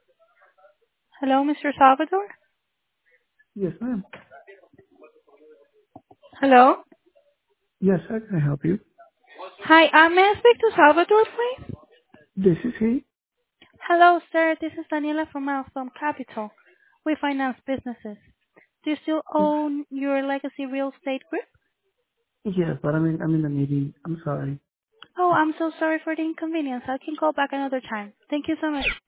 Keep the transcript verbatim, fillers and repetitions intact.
Hello, Mister Salvador? Yes, ma'am. Hello? Yes, how can I help you? Hi, uh, may I speak to Salvador, please? This is he. Hello, sir. This is Daniela from Milestone Capital. We finance businesses. Do you still Yes. own your legacy real estate group? Yeah, but I'm in, I'm in a meeting. I'm sorry. Oh, I'm so sorry for the inconvenience. I can call back another time. Thank you so much.